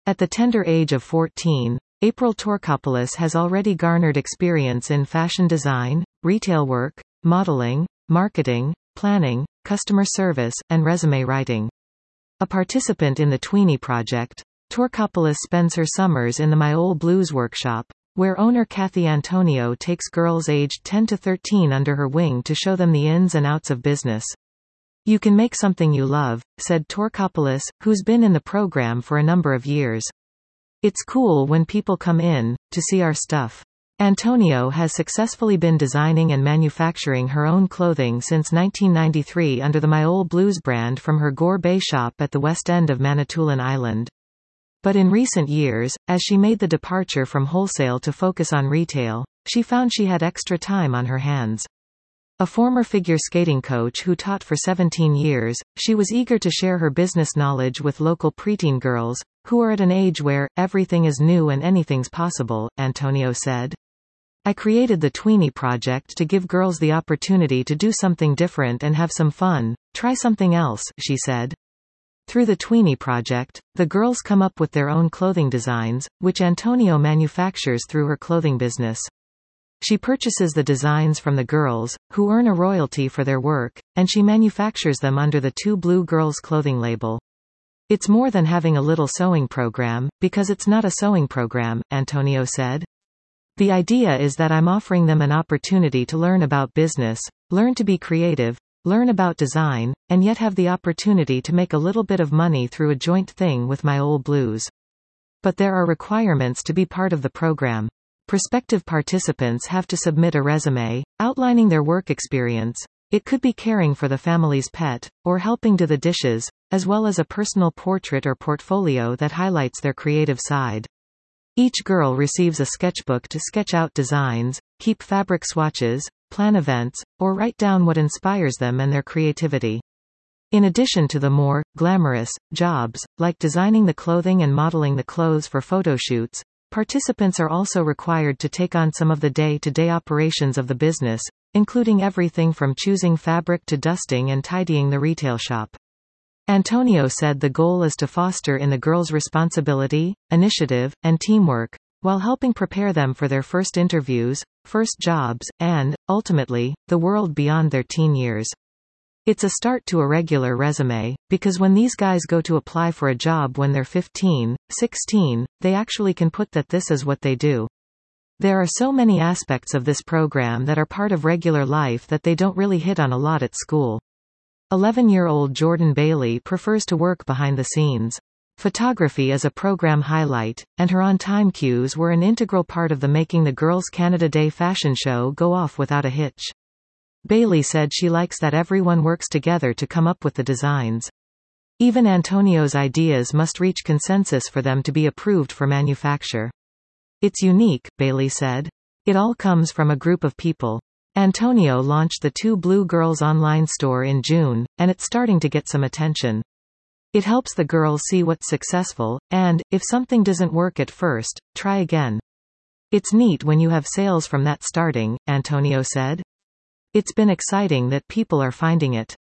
At the tender age of 14, April Torkopoulos has already garnered experience in fashion design, retail work, modeling, marketing, planning, customer service, and resume writing. A participant in the Tweenie project, Torkopoulos spends her summers in the My Ol' Blues workshop, where owner Kathy Antonio takes girls aged 10 to 13 under her wing to show them the ins and outs of business. "You can make something you love," said Torkopoulos, who's been in the program for a number of years. "It's cool when people come in to see our stuff." Antonio has successfully been designing and manufacturing her own clothing since 1993 under the My Ol' Blues brand from her Gore Bay shop at the west end of Manitoulin Island. But in recent years, as she made the departure from wholesale to focus on retail, she found she had extra time on her hands. A former figure skating coach who taught for 17 years, she was eager to share her business knowledge with local preteen girls, who are at an age where everything is new and anything's possible, Antonio said. "I created the Tweenie project to give girls the opportunity to do something different and have some fun, try something else," she said. Through the Tweenie project, the girls come up with their own clothing designs, which Antonio manufactures through her clothing business. She purchases the designs from the girls, who earn a royalty for their work, and she manufactures them under the Two Blue Girls clothing label. "It's more than having a little sewing program, because it's not a sewing program," Antonio said. "The idea is that I'm offering them an opportunity to learn about business, learn to be creative, learn about design, and yet have the opportunity to make a little bit of money through a joint thing with My Ol' Blues. But there are requirements to be part of the program. Prospective participants have to submit a resume, outlining their work experience. It could be caring for the family's pet, or helping do the dishes, as well as a personal portrait or portfolio that highlights their creative side. Each girl receives a sketchbook to sketch out designs, keep fabric swatches, plan events, or write down what inspires them and their creativity. In addition to the more glamorous jobs, like designing the clothing and modeling the clothes for photo shoots, participants are also required to take on some of the day-to-day operations of the business, including everything from choosing fabric to dusting and tidying the retail shop. Antonio said the goal is to foster in the girls' responsibility, initiative, and teamwork, while helping prepare them for their first interviews, first jobs, and, ultimately, the world beyond their teen years. "It's a start to a regular resume, because when these guys go to apply for a job when they're 15, 16, they actually can put that this is what they do. There are so many aspects of this program that are part of regular life that they don't really hit on a lot at school." 11-year-old Jordan Bailey prefers to work behind the scenes. Photography is a program highlight, and her on-time cues were an integral part of the Making the Girls Canada Day fashion show go off without a hitch. Bailey said she likes that everyone works together to come up with the designs. Even Antonio's ideas must reach consensus for them to be approved for manufacture. "It's unique," Bailey said. "It all comes from a group of people." Antonio launched the Two Blue Girls online store in June, and it's starting to get some attention. It helps the girls see what's successful, and, if something doesn't work at first, try again. "It's neat when you have sales from that starting," Antonio said. "It's been exciting that people are finding it.